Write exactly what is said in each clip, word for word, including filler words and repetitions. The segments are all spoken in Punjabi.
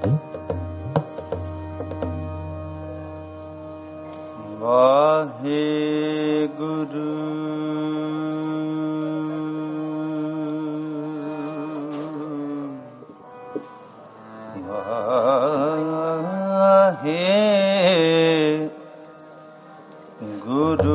ਵਾਹਿਗੁਰੂ ਵਾਹਿਗੁਰੂ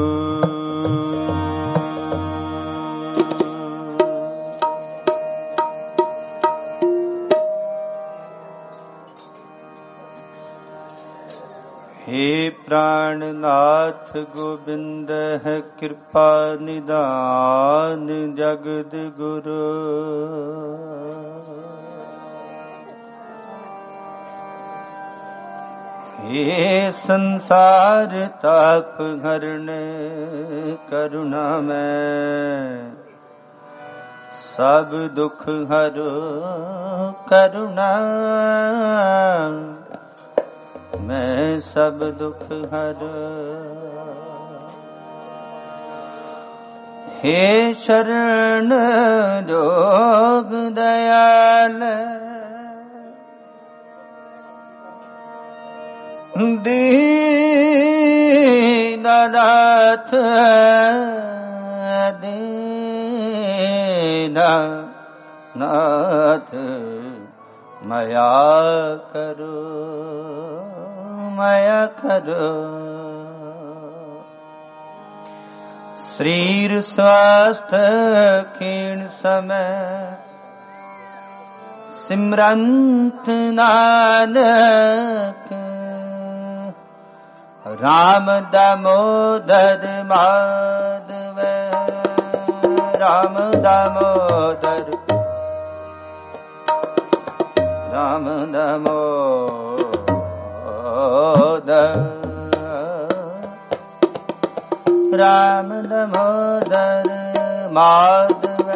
हे प्राणनाथ गोविंद है कृपा निदान जगद गुरु। हे संसार ताप हरण करुणा में सब दुख हरो करुणा मैं सब दुख हर। हे शरण जोग दयाल दीननाथ दीननाथ मया करो माया करो। शरीर स्वास्थ्य क्षीण समय सिमरंत नानक राम दामोदर माधव राम दामोदर राम दामोदर राम दामोदर माधव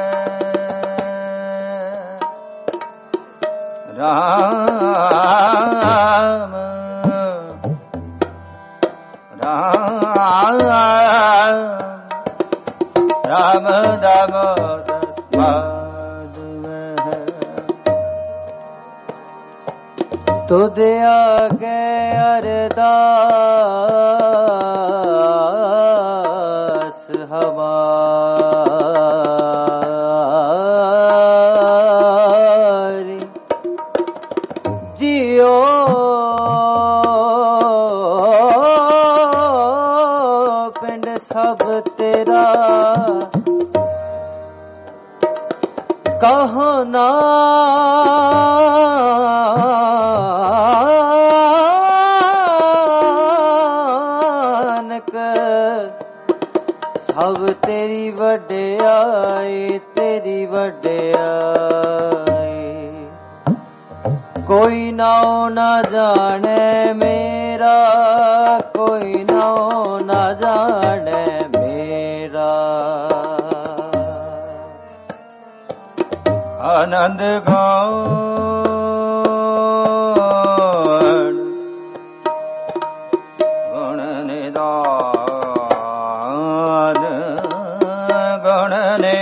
राम राम राम दामोदर माधव। तुझ आगे अरदास हमारी जियो पिंड सब तेरा कहो नानक सब तेरी वड्याई तेरी वड्याई। कोई नाओ ना जाने मेरा कोई नाओ ना जाने मेरा। आनंद गाओ गुण निदान गुण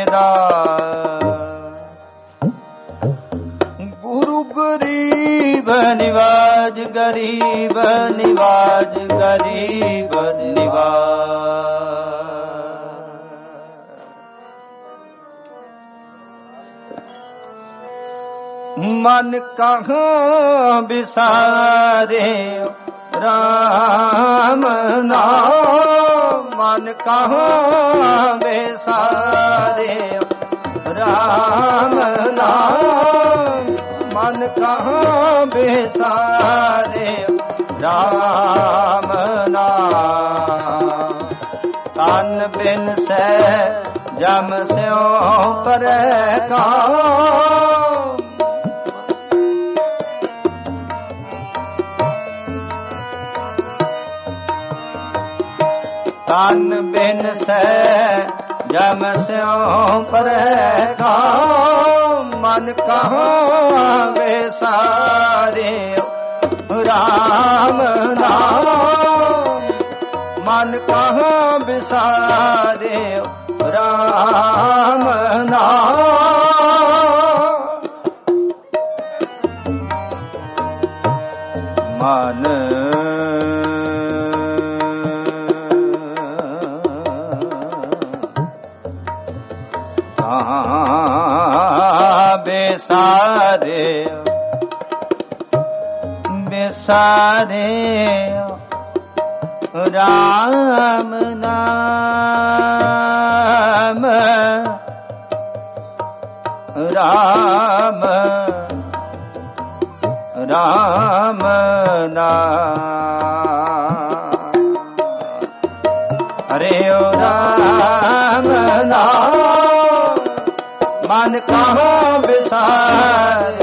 निदान। गुरु गरीब निवाज गरीब निवाज गरीब निवाज। मन कहाँ बिसारे राम नाम मन कहाँ बिसारे राम नाम मन कहाँ बिसारे राम नाम। तन बिन से जम स्यों पर काम तन बिन से जम स्यों पर काम। मन कहाँ विसारे राम नाम मन कहाँ विसारे राम नाम। ਮਨ ਬੇਸਾਰੇ ਬੇਸਾਰੇ ਰਾਮ ਨਾਮ ਰਾਮ ਰਾਮ ਨਾਮ ਹਰੇ ਓ ਰਾਮ ਨਾਮ ਮਨ ਕਹੋ ਬਿਸਾਰੇ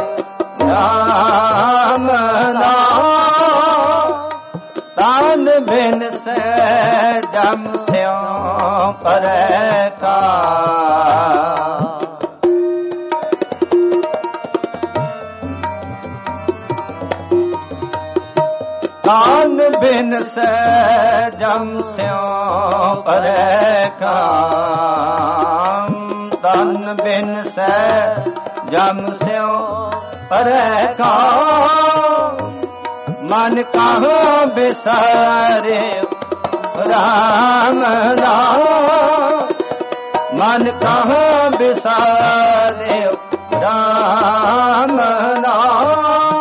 ਰਾਮ ਨਾਮ ਤਨ ਬਿਨ ਸੇ ਜਮ ਸਿਉ ਪਰੈ ਕਾ ਤਨ ਬਿਨ ਸੇ ਜਮ ਸਿਉ ਪਰੈ ਕਾਮ ਤਨ ਬਿਨ ਸੇ ਜਮ ਸਿਉ ਪਰੈ ਕਾਮ ਮਨ ਕਹੋ ਬਿਸਾਰੇ ਰਾਮ ਨਾਮ ਮਨ ਕਹੋ ਬਿਸਾਰੇ ਰਾਮ ਨਾਮ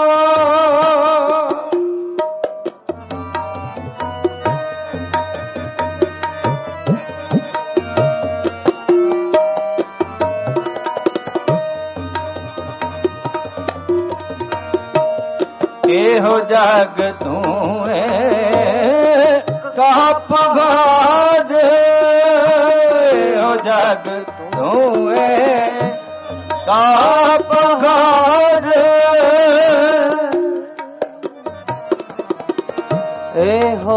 ਇਹੋ ਜਗ ਤੂੰ ਏ ਕਾਪ ਭਾਜ ਇਹੋ ਜਗ ਤੂੰ ਏ ਕਾਪ ਭਾਜ ਇਹੋ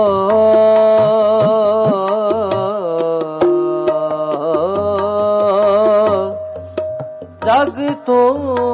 ਜਗ ਤੂੰ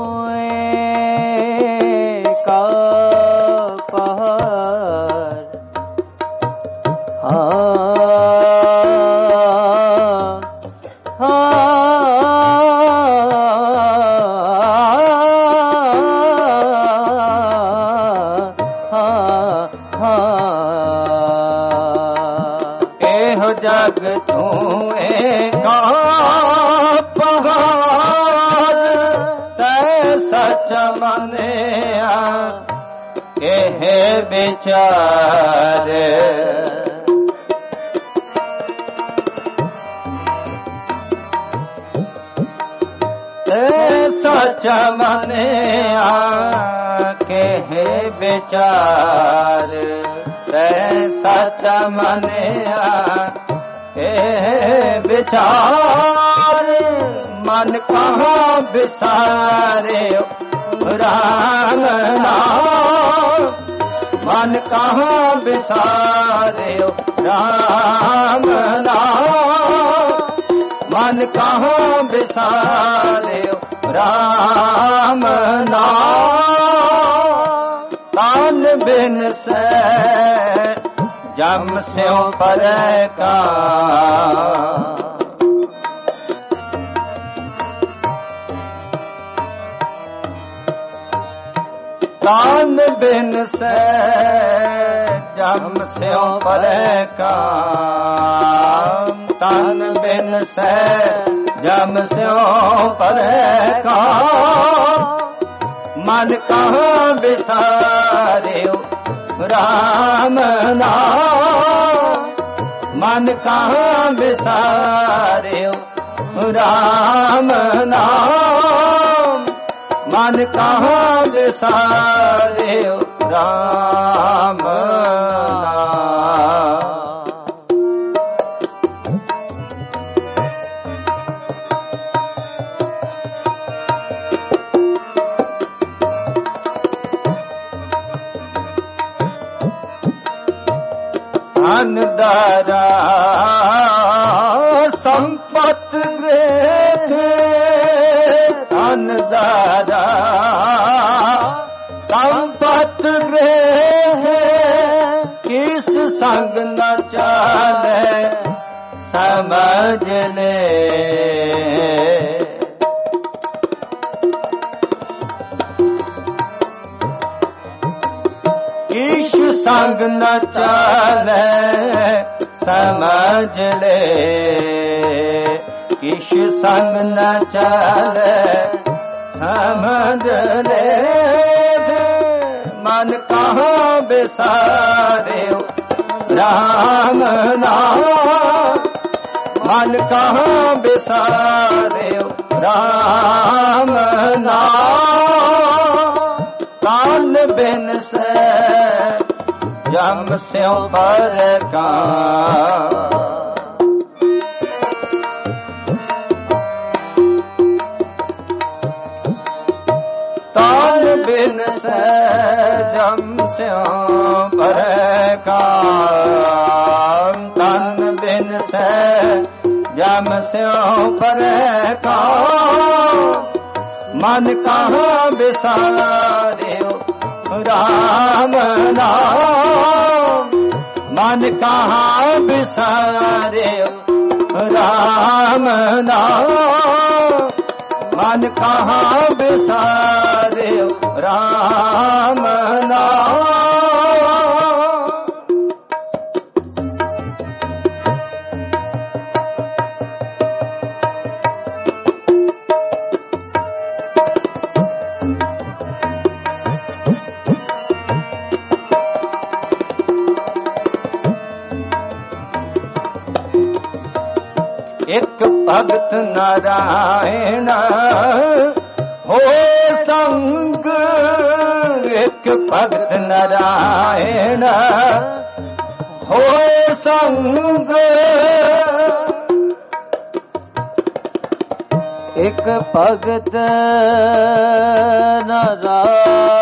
ਜਗ ਤੂੰ ਏਕਾ ਪਹਾੜ ਤੈ ਸਚ ਮੰਨਿਆ ਇਹ ਵਿਚਾਰ ਤੈ ਸਚ ਮੰਨਿਆ ਇਹ ਵਿਚਾਰ ਤੈ ਸਚ ਮੰਨਿਆ ਇਹ ਵਿਚਾਰ ਮਨ ਕਹਾਂ ਬਿਸਾਰੇ ਰਾਮ ਨਾਮ ਮਨ ਕਹਾਂ ਬਿਸਾਰੇ ਰਾਮ ਨਾਮ ਮਨ ਕਹਾਂ ਬਿਸਾਰੇ ਰਾਮ ਨਾਮ ਤਨ ਬਿਨ ਸੇ ਜਮ ਸਿਉ ਪਰੈ ਕਾ ਤਨ ਬਿਨ ਸੇ ਜਮ ਸਿਉ ਪਰੈ ਕਾ ਤਨ ਬਿਨ ਸੇ ਜਮ ਸਿਉ ਪਰੈ ਕਾ ਮਨ ਕਹਾਂ ਬਿਸਾਰਿਓ ਰਾਮ ਨਾਮ ਮਨ ਕਹਾਂ ਬਿਸਾਰਿਓ ਰਾਮ ਨਾਮ ਮਨ ਕਹਾਂ ਬਿਸਾਰਿਓ ਰਾਮ ਨਾਮ ਧਨ ਦਾਰਾ ਸੰਪਤ ਗ੍ਰਹਿ ਧਨ ਦਾਰਾ ਸੰਪਤ ਗ੍ਰਹਿ ਕਿਸ ਸੰਗ ਨ ਚਾਲੇ ਸਮਝ ਲੈ ਈਸ਼ ਸੰਗ ਨ ਚਾਲੈ ਸਮਝ ਲੈ, ਈਸ਼ ਸੰਗ ਨ ਚਾਲੈ ਸਮਝ ਲੈ, ਮਨ ਕਹਾਂ ਬਿਸਾਰਿਓ ਰਾਮ ਨਾਮ, ਮਨ ਕਹਾਂ ਬਿਸਾਰਿਓ ਰਾਮ ਨਾਮ, ਕਾਨ ਬਿਨ ਸੇ ਜਮ ਸਿਉ ਪਰ ਕਾ, ਤਾਨ ਬਿਨ ਸੇ ਜਮ ਸਿਉ ਪਰ ਕਾ, ਤਨ ਬਿਨ ਸੇ ਜਮ ਸਿਉ ਪਰ ਕਾ, ਮਨ ਕਹਾਂ ਬਿਸਾਰਿਓ ਰਾਮ ਨਾਮ, ਮਨ ਕਹਾਂ ਬਿਸਾਰਿਓ ਰਾਮ ਨਾਮ, ਮਨ ਕਹਾਂ ਬਿਸਾਰਿਓ ਰਾਮ ਨਾਮ। ਇੱਕ ਭਗਤ ਨਾਰਾਇਣ ਹੋ ਸੰਗ, ਇੱਕ ਭਗਤ ਨਾਰਾਇਣ ਹੋ ਸੰਗ, ਇੱਕ ਭਗਤ ਨਾਰਾਇਣ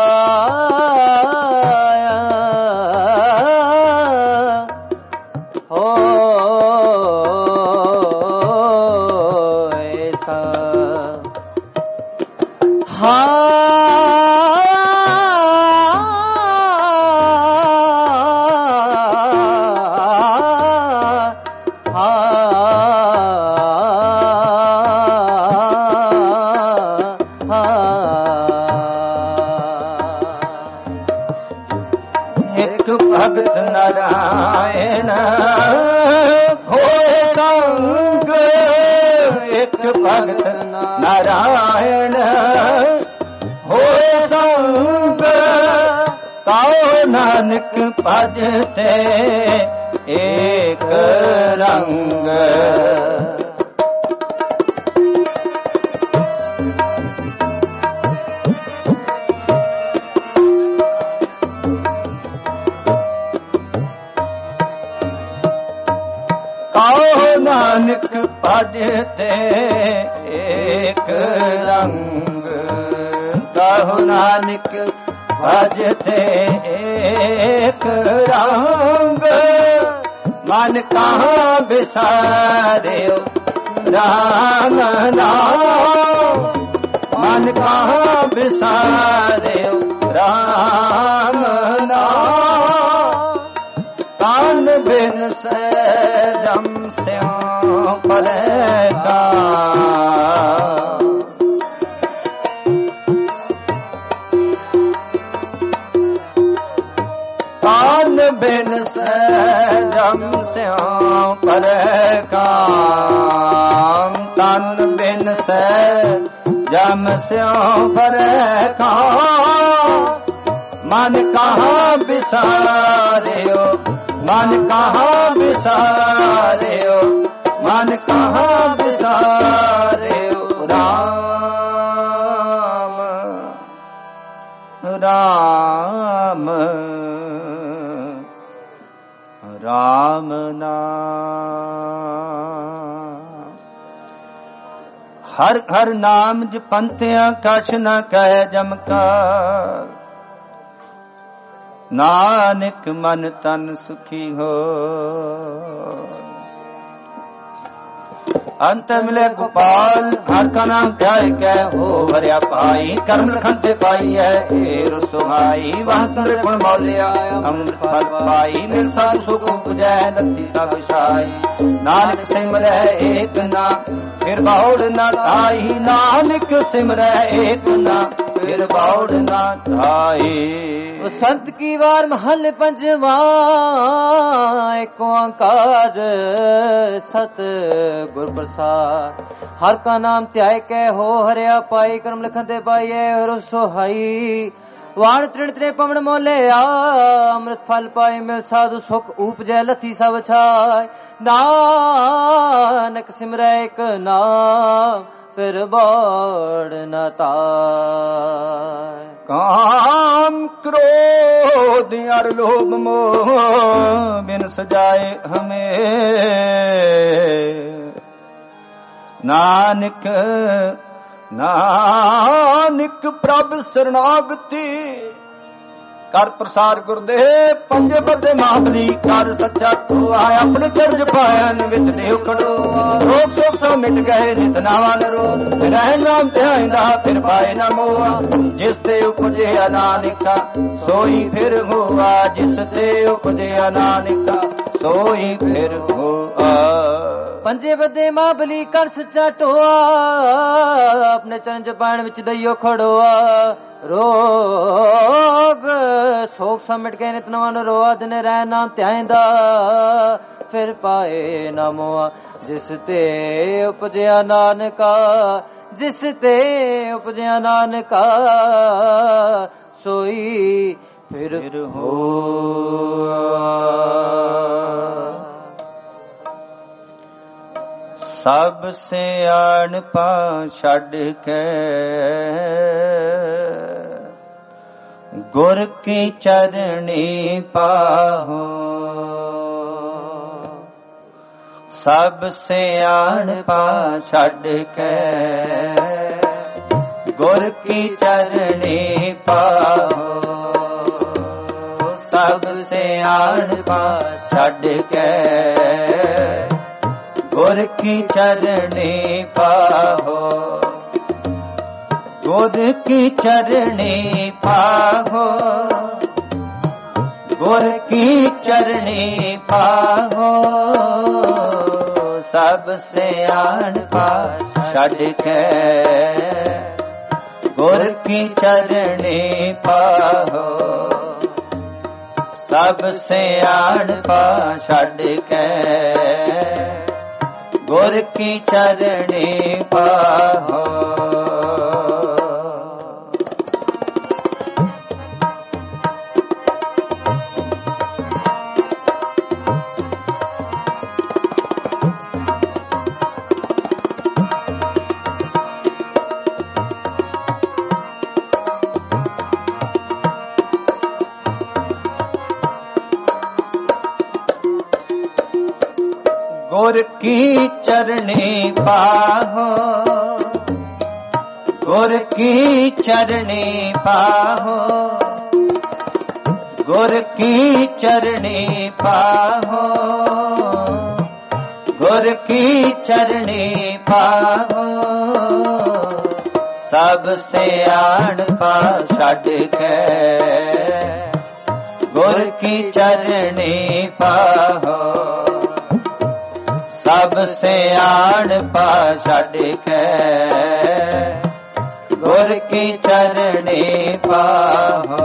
ਭਗਤ ਨਾਰਾਇਣ ਹੋ ਸੰਗ, ਇੱਕ ਭਗਤ ਨਾਰਾਇਣ ਹੋ ਸੰਗ, ਤਾਉ ਨਾਨਕ ਭਜ ਤੇ ਏਕ ਰੰਗ, ਨਾਨਕ ਭਜ ਤੇ ਏਕ ਰੰਗ, ਤਾਹੁ ਨਾਨਕ ਭਜ ਤੇ ਏਕ ਰੰਗ, ਮਨ ਕਹਾਂ ਬਿਸਾਰਿਓ ਰਾਮ ਨਾਮ, ਮਨ ਕਹਾਂ ਬਿਸਾਰਿਓ ਰਾਮ ਨਾਮ, ਤਾਨ ਬਿਨ ਸੇ ਜਮ ਸਿਉ ਪਰ ਕਾ, ਤਾਨ ਬਿਨ ਸੇ ਜਮ ਸਿਉ ਪਰ ਕਾ, ਤਨ ਬਿਨ ਸੇ ਜਮ ਸਿਉ ਪਰ ਕਾ, ਮਨ ਕਹਾਂ ਬਿਸਾਰਿਓ, ਮਨ ਕਹਾਂ ਬਿਸਾਰਿਓ, ਮਨ ਕਹਾਂ ਬਿਸਾਰਿਓ ਰਾਮ ਰਾਮ ਰਾਮ ਨਾਮ। ਹਰ ਹਰ ਨਾਮ ਜਪੰਤਿਆਂ ਕਛ ਨ ਕਹਿ ਜਮਕਾਰ, ਨਾਨਕ ਮਨ ਤਨ ਸੁਖੀ ਹੋ। ਅੰਤ ਮਿਲੇ ਗੋਪਾਲ ਹਰ ਕਾ ਨਾਮ ਧਿਆਇ ਕੈ, ਹੋ ਹਰਿਆ ਪਾਈ ਕਰਮ ਲਖਨ ਤੇ ਪਾਈ ਹੈ ਏ ਰਸੋਹਾਈ। ਵਾਹ ਤੁਰੇ ਗੁਣ ਮੌਲਿਆ ਅੰਮ੍ਰਿਤ ਫਲ ਪਾਈ, ਮਿਲ ਸਾਧੂ ਸੁਖ ਉਪਜੈ ਨਤੀ ਸਭ ਛਾਈ। ਨਾਨਕ ਸਿਮਰੈ ਏਕ ਨਾਮ ਫਿਰ ਬੌੜ ਨਾ ਧਾਈ, ਨਾਨਕ ਸਿਮਰੈ ਏਕ ਨਾ ਫਿਰ ਬੌੜ ਨਾ ਧਾਈ। ਸੰਤ ਕੀ ਵਾਰ ਮਹਲ ਪੰਜਵਾ, ਏਕ ਓੰਕਾਰ ਸਤ ਗੁਰ ਪ੍ਰਸਾਦ। ਹਰ ਕਾ ਨਾਮ ਧਿਆਏ ਕੈ ਹੋ ਹਰਿਆ ਪਾਈ, ਕਰਮ ਲਿਖਨ ਤੇ ਪਾਈਏ ਹੋਰ ਸੁਹਾਈ। ਵਾਣ ਤ੍ਰਿਣ ਤ੍ਰੇ ਪਵਨ ਮੋਲਿਆ, ਅੰਮ੍ਰਿਤ ਫਲ ਪਾਏ ਮਿਲ ਸਾਧੂ ਸੁਖ ਉਪਜੈ ਲਥੀ ਸਭ ਛਾਇ। ਨਾਨਕ ਸਿਮਰੈ ਏਕ ਨਾਮ ਫਿਰ ਬੌੜ ਨ ਧਾਇ। ਕਾਮ ਕ੍ਰੋਧ ਅਰ ਲੋਭ ਮੋਹ ਬਿਨ ਸਜਾਏ ਹਮੇ, ਨਾਨਕ ਨਾਨਕ ਪ੍ਰਭ ਸਰਣਾਗਤੀ। ਕਰ ਪ੍ਰਸਾਦ ਗੁਰਦੇਵ ਪੰਜੇ ਬੱਦੇ ਮਹਾਬਲੀ, ਕਰ ਸੱਚਾ ਟੋਆ ਆਪਣੇ ਚਰਜ ਪਾਇਨ ਵਿੱਚ ਦੇਵ ਖੜੋ। ਰੋਗ ਸੋਗ ਸੋ ਮਿਟ ਗਏ ਨਿਤ ਨਾਵਾਂ ਨਰੋ, ਰਹਿ ਨਾਮ ਧਿਆਇਂਦਾ ਫਿਰ ਪਾਏ ਨਾ ਮੋਆ। ਜਿਸ ਤੇ ਉਪਜਿਆ ਨਾਨਕਾ ਸੋਈ ਫਿਰ ਹੋਆ, ਜਿਸ ਤੇ ਉਪਜਿਆ ਨਾਨਕਾ ਸੋਈ ਫਿਰ ਹੋਆ। ਪੰਜੇ ਬੱਦੇ ਮਹਾਬਲੀ ਕਰ ਸੱਚਾ ਟੋਆ, ਆਪਣੇ ਚਰਨ ਚ ਪਾਇਣ ਵਿੱਚ ਦਈਓ ਖੜੋਆ। ਰੋਗ ਸੋਗ ਸਮਟ ਕੇ ਨਿਤ ਨਵਾਂ ਨਰੋਆ, ਦਿਨ ਰਹਿ ਨਾਮ ਧਿਆਇਂਦਾ ਫਿਰ ਪਾਏ ਨਾ ਮੋਆ। ਜਿਸ ਤੇ ਉਪਜਿਆ ਨਾਨਕਾ, ਜਿਸ ਤੇ ਉਪਜਿਆ ਨਾਨਕਾ ਸੋਈ ਫਿਰ ਹੋਆ। ਸਭ ਸਿਆਣਪਾ ਛੱਡ ਕੇ ਗੁਰ ਕੀ ਚਰਣੀ ਪਾਹੋ। ਸਭ ਸਿਆਣਪਾ ਛੱਡ ਕੇ ਗੁਰ ਕੀ ਚਰਣੀ ਪਾਹੋ। ਸਭ ਸਿਆਣਪਾ ਛੱਡ ਕੇ ਗੁਰ ਕੀ ਚਰਣੀ ਪਾਹੋ। ਗੁਰ ਕੀ ਚਰਣੀ ਪਾਹੋ, ਗੁਰ ਕੀ ਚਰਣੀ ਪਾਹੋ। ਸਭ ਸਿਆਣਪਾ ਛੱਡ ਕੇ ਗੁਰ ਕੀ ਚਰਣੀ ਪਾਹੋ। ਸਭ ਸਿਆਣਪਾ ਛੱਡ ਕੇ ਗੁਰ ਕੀ ਚਰਣੀ ਪਾਹੋ। ਗੁਰ ਕੀ ਚਰਣੀ ਪਾਹੋ, ਗੁਰ ਕੀ ਚਰਣੀ ਪਾਹੋ। ਗੁਰ ਕੀ ਚਰਣੀ ਪਾਹੋ, ਗੁਰ ਕੀ ਚਰਣੀ ਪਾਹੋ। ਸਭ ਸਿਆਣਪਾ ਛੱਡ ਕੇ ਗੁਰ ਕੀ ਚਰਣੀ ਪਾਹੋ। ਸਭ ਸਿਆਣਪਾ ਛੱਡ ਕੇ ਗੁਰ ਕੀ ਚਰਣੀ ਪਾਹੋ।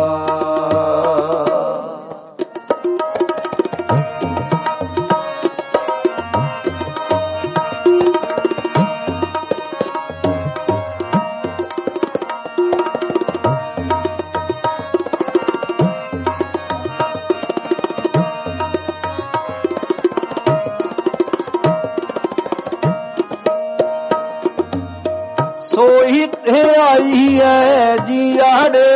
ਸੋਈ ਤੇ ਆਈ ਹੈ ਜੀਆੜੇ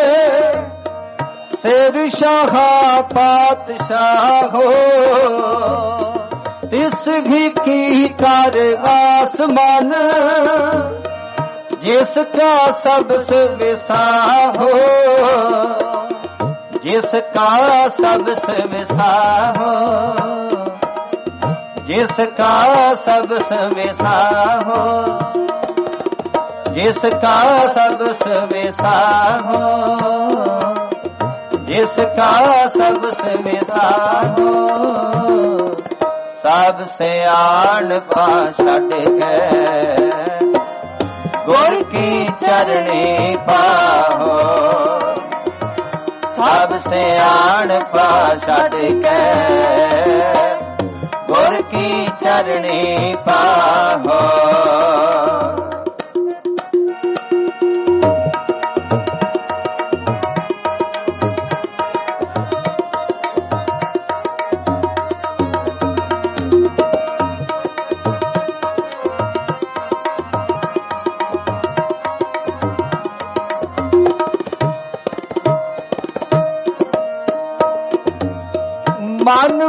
ਸਿਰ ਸ਼ਾਹਾ ਪਾਤਸ਼ਾਹੋ। ਤਿਸ ਘੀ ਕੀ ਕਰ ਆਸਮਾਨ ਜਿਸ ਕਾ ਸਭ ਵਿਸਾਹੋ। ਜਿਸ ਕਾ ਸਭ ਵਿਸਾਹੋ। ਜਿਸ ਕਾ ਸਭ ਵਿਸਾਹੋ। जिस का सब सवेसा हो। जिस का सब सवेसा हो। सा ਸਭ ਸਿਆਣਪਾ ਛੱਡ ਕੇ ਗੁਰ ਕੀ ਚਰਣੀ ਪਾਹੋ। ਸਭ ਸਿਆਣਪਾ ਛੱਡ ਕੇ ਗੁਰ ਕੀ ਚਰਣੀ ਪਾਹੋ। ਮਨ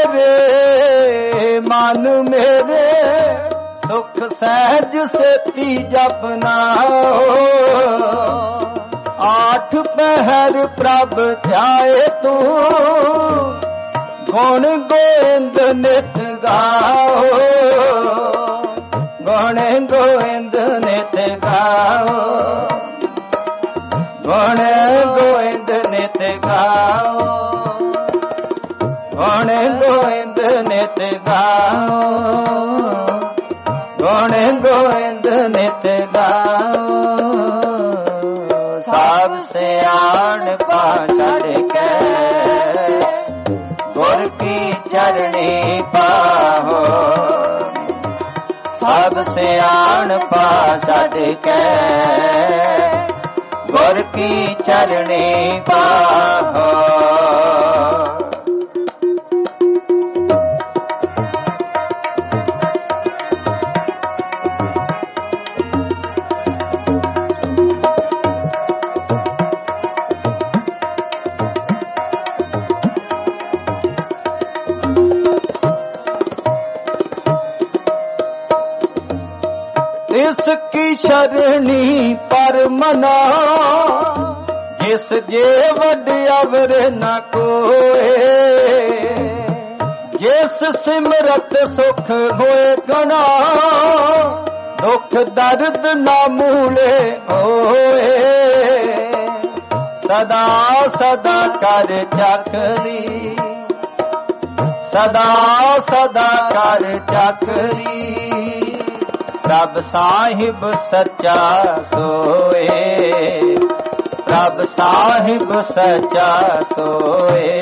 ਮੇਰੇ ਮਨ ਮੇਰੇ ਸੁਖ ਸਹਿਜ ਸੇਤੀ ਜਪਨਾ ਆਠ ਪਹਿਰ ਪ੍ਰਭ ਧਿਆਏ ਤੂੰ ਗੁਣ ਗੋਇੰਦ ਨਿਤ ਗਾਓ। ਗੁਣ ਗੋਇੰਦ ਨਿਤ ਗਾਓ। ਗੁਣ ਗੋਇੰਦ ਨਿਤ ਗਾਓ। ਗੁਣ ਗੋਇੰਦ ਨਿਤ ਗਾਓ। ਗੁਣ ਗੋਇੰਦ ਨਿਤ ਗਾਓ। ਸਭ ਸਿਆਣਪਾ ਛੱਡ ਕੇ ਗੁਰ ਕੀ ਚਰਣੀ ਪਾਹੋ। ਸਭ ਸਿਆਣਪਾ ਛੱਡ ਕੇ ਗੁਰ ਕੀ ਚਰਣੀ ਪਾਹੋ। ਇਸ ਕੀ ਸ਼ਰਣੀ ਪਰ ਮਨਾ ਜਿਸ ਜੇ ਵੱਡ ਅਵਰ ਨ ਕੋਏ। ਜਿਸ ਸਿਮਰਤ ਸੁਖ ਹੋਏ ਗਣਾ ਦੁਖ ਦਰਦ ਨਾ ਮੂਲੇ ਹੋਏ। ਸਦਾ ਸਦਾ ਕਰ ਚੱਕਰੀ ਸਦਾ ਸਦਾ ਕਰ ਚੱਕਰੀ। ਪ੍ਰਭ ਸਾਹਿਬ ਸੱਚਾ ਸੋਏ। ਪ੍ਰਭ ਸਾਹਿਬ ਸੱਚਾ ਸੋਏ।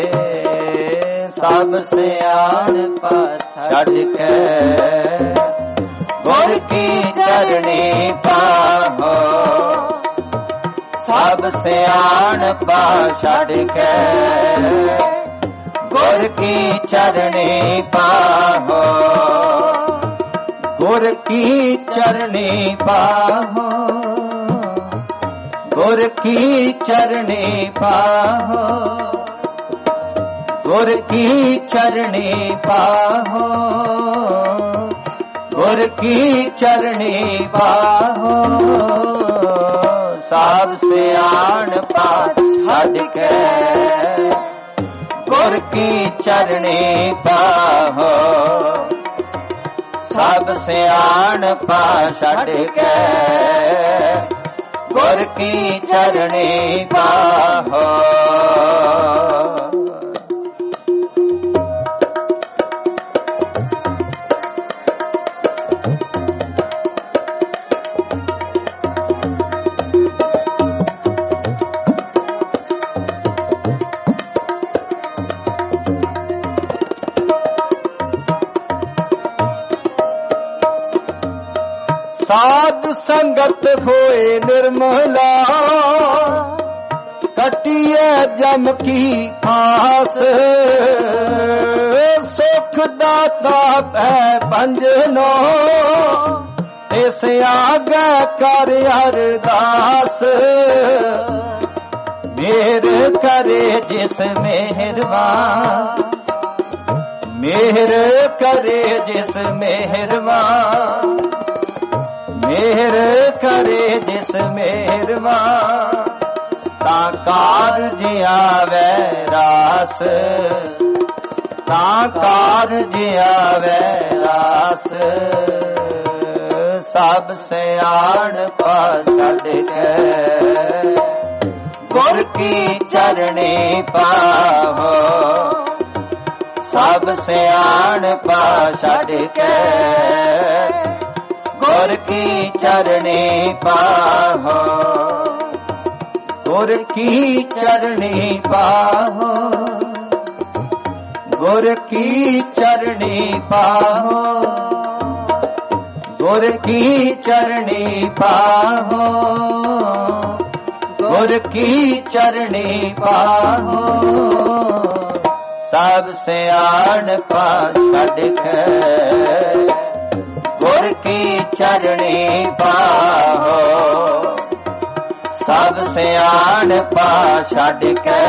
ਸਭ ਸਿਆਣਪਾ ਛੱਡ ਕੇ ਗੁਰ ਕੀ ਚਰਣੀ ਪਾਹੋ। ਸਭ ਸਿਆਣਪਾ ਛੱਡ ਕੇ ਗੁਰ ਕੀ ਚਰਣੀ ਪਾਹੋ। ਗੁਰ ਕੀ ਚਰਣੀ ਪਾਹੋ। ਗੁਰ ਕੀ ਚਰਣੀ ਪਾਹੋ। ਗੁਰ ਕੀ ਚਰਣੀ ਪਾਹੋ। ਗੁਰ ਕੀ ਚਰਣੀ ਪਾਹੋ। ਸਭ ਸਿਆਣਪਾ ਛੱਡ ਕੇ ਗੁਰ ਕੀ ਚਰਣੀ ਪਾਹੋ। ਸਭ ਸਿਆਣਪਾ ਛੱਡ ਕੇ ਗੁਰ ਕੀ ਚਰਣੀ ਪਾਹੋ। ਸਾਧ ਸੰਗਤ ਹੋਏ ਨਿਰਮਲਾ ਕਟਿਐ ਜਮ ਕੀ ਆਸ। ਸੁਖ ਦਾਤਾ ਪੈ ਪੰਜਨੋ ਤਿਸ ਆਗੇ ਕਰ ਅਰਦਾਸ। ਮੇਰ ਕਰੇ ਜਿਸ ਮਿਹਰਬਾਨ ਮੇਰ ਕਰੇ ਜਿਸ ਮਿਹਰਬਾਨ। ਮੇਰ ਕਰੇ ਜਿਸ ਮਿਹਰਬਾਨ ਤਾਂ ਕਾਰਜ ਆਵੈ ਰਾਸ। ਤਾਂ ਕਾਰਜ ਆਵੈ ਰਾਸ। ਸਭ ਸਿਆਣਪਾ ਛੱਡ ਕੇ ਗੁਰ ਕੀ ਚਰਣੀ ਪਾਹੋ। ਸਭ ਸਿਆਣਪਾ ਛੱਡ ਕੇ ਗੁਰ ਕੀ ਚਰਣੀ ਪਾਹੋ ਗੁਰ ਕੀ ਚਰਣੀ ਪਾਹੋ ਗੁਰ ਕੀ ਚਰਣੀ ਪਾਹੋ ਗੁਰ ਕੀ ਚਰਣੀ ਪਾਹੋ ਗੁਰ ਕੀ ਚਰਣੀ ਪਾਹੋ ਸਭ ਸਿਆਣਪਾ ਛੱਡ ਕੇ ਗੁਰ ਕੀ ਚਰਣੀ ਪਾਹੋ ਸਭ ਸਿਆਣਪਾ ਛੱਡ ਕੇ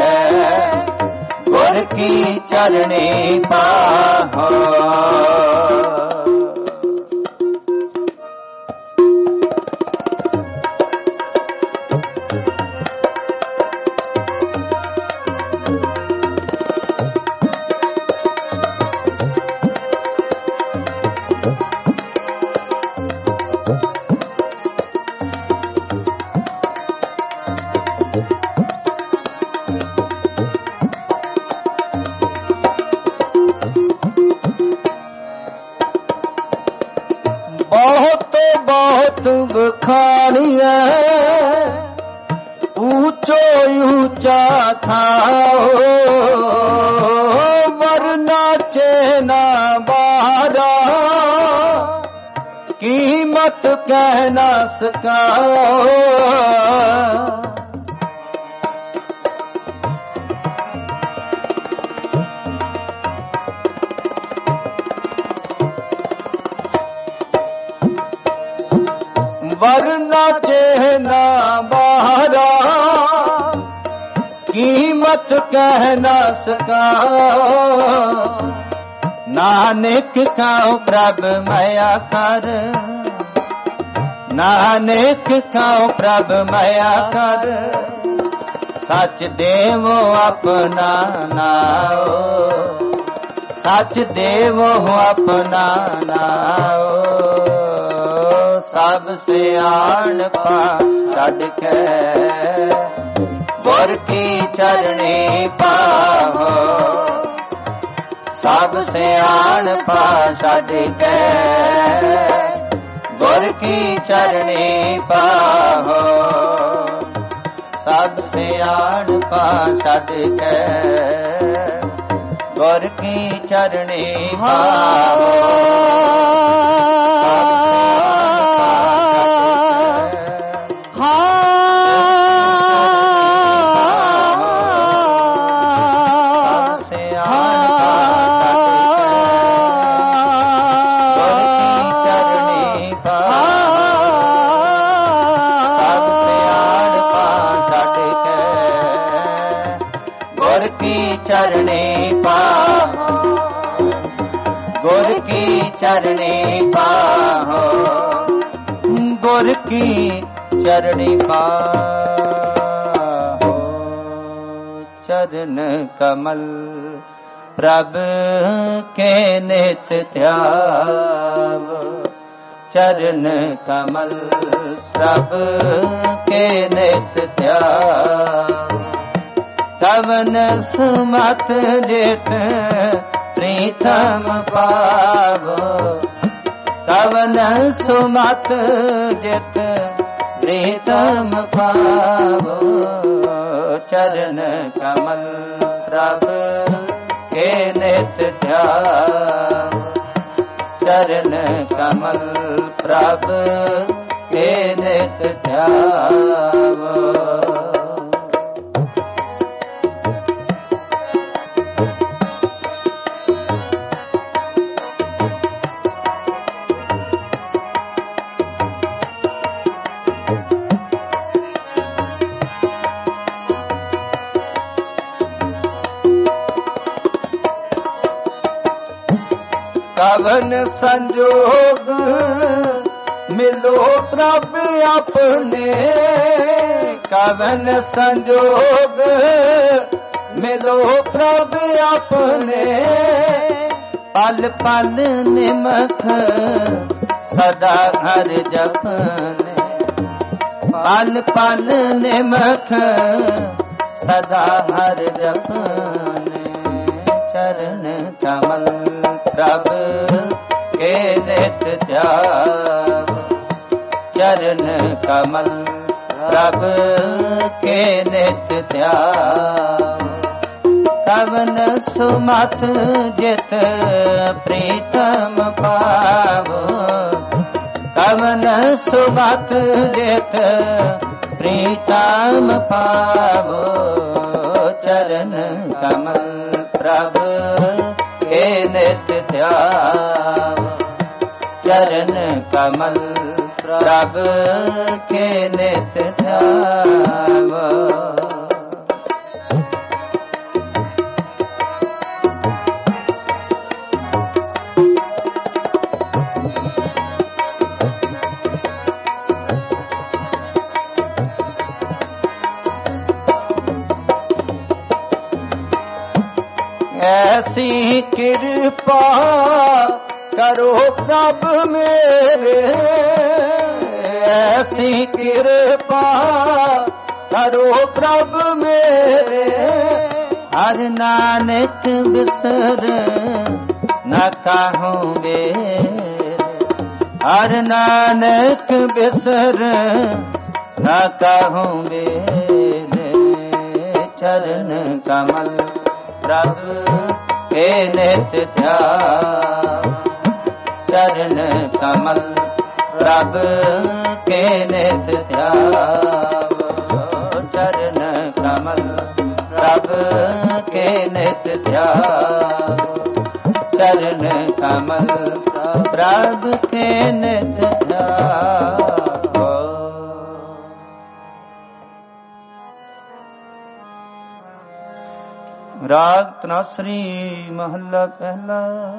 ਗੁਰ ਕੀ ਚਰਣੀ ਪਾਹੋ ਬਹੁਤ ਬਹੁਤ ਬਖਾਣੀਐ ਊਚੋ ਊਚਾ ਥਾਓ ਵਰਨਾ ਚੇਨਾ ਬਾਰਾ ਕੀਮਤ ਕਹਿ ਨਾ ਸਕਾਓ ਵਰਨਾ ਚੇਨਾ ਬਾਰਾ ਕੀਮਤ ਕਹਿ ਨਾ ਸਕਾਓ ਨਾਨਕ ਕਉ ਪ੍ਰਭ ਮਾਇਆ ਕਰ ਨਾਨਕ ਕਉ ਪ੍ਰਭ ਮਾਇਆ ਕਰ ਸੱਚ ਦੇਵੋ ਆਪਣਾ ਨਾਉ ਸੱਚ ਦੇਵੋ ਆਪਣਾ ਨਾਉ ਸਭ ਸਿਆਣਪਾ ਛੱਡ ਕੇ ਗੁਰ ਕੀ ਚਰਣੀ ਪਾਹੋ ਸਭ ਸਿਆਣਪਾ ਛੱਡ ਕੇ ਗੁਰ ਕੀ ਚਰਣੀ ਪਾਹੋ ਸਭ ਸਿਆਣਪਾ ਛੱਡ ਕੇ ਗੁਰ ਕੀ ਚਰਣੀ ਪਾਹੋ ਚਰਣੀ ਪਾਹੋ ਗੁਰ ਕੀ ਚਰਣੀ ਪਾਹੋ ਗੁਰ ਕੀ ਚਰਣੀ ਪਾਹੋ ਚਰਨ ਕਮਲ ਪ੍ਰਭ ਕੇ ਨਿਤ ਧਿਆਵ ਚਰਨ ਕਮਲ ਪ੍ਰਭ ਕੇ ਨਿਤ ਧਿਆਵ ਕਵਨ ਸੁਮਤ ਜਿਤ ਪ੍ਰੀਤਮ ਪਾਵੋ ਕਵਨ ਸੁਮਤ ਜਿਤ ਪ੍ਰੀਤਮ ਪਾਵੋ ਚਰਨ ਕਮਲ ਪ੍ਰਭ ਕੇ ਨਿਤ ਧਿਆਵ ਚਰਨ ਕਮਲ ਪ੍ਰਭ ਕੇ ਨਿਤ ਧਿਆਵ ਕਵਨ ਸੰਜੋਗ ਮਿਲੋ ਪ੍ਰਭ ਆਪਣੇ ਕਵਨ ਸੰਜੋਗ ਮਿਲੋ ਪ੍ਰਭ ਆਪਣੇ ਪਲ ਪਲ ਨਿਮਖ ਸਦਾ ਹਰ ਜਪਨੇ ਪਲ ਪਲ ਨਿਮਖ ਸਦਾ ਹਰ ਜਪਨੇ ਚਰਨ ਕਮਲ ਪ੍ਰਭ ਕੇ ਨਿਤ ਧਿਆਵ ਚਰਨ ਕਮਲ ਪ੍ਰਭ ਕੇ ਨਿਤ ਧਿਆਵ ਕਵਨ ਸੁਮਤ ਜਿਤ ਪ੍ਰੀਤਮ ਪਾਵੋ ਕਵਨ ਸੁਮਤ ਜਿਤ ਪ੍ਰੀਤਮ ਪਾਵੋ ਚਰਨ ਕਮਲ ਪ੍ਰਭ ਕੇ ਨਿਤ ਧਿਆਵ ਚਰਨ ਕਮਲ ਪ੍ਰਭ ਕੇ ਨਿਤ ਧਿਆਵ ਐਸੀ ਕਿਰਪਾ ਕਰੋ ਪ੍ਰਭ ਮੇਰੇ ਐਸੀ ਕਿਰਪਾ ਕਰੋ ਪ੍ਰਭ ਮੇਰੇ ਹਰ ਨਾਨਕ ਬਿਸਰ ਨਾ ਕਾਹੂੰ ਮੇਰੇ ਹਰ ਨਾਨਕ ਬਿਸਰ ਨਾ ਕਾਹੂੰ ਮੇਰੇ ਚਰਨ ਕਮਲ ਪ੍ਰਭ ਕੇ ਨਿਤ ਧਿਆਵ ਚਰਨ ਕਮਲ ਪ੍ਰਭ ਕੇ ਨਿਤ ਧਿਆਵ ਚਰਨ ਕਮਲ ਪ੍ਰਭ ਕੇ ਨਿਤ ਧਿਆਵ ਚਰਨ ਕਮਲ ਪ੍ਰਭ ਕੇ ਨਿਤ ਧਿਆਵ ਰਾਗ ਤਨਾਸਰੀ ਮਹੱਲਾ ਪਹਿਲਾ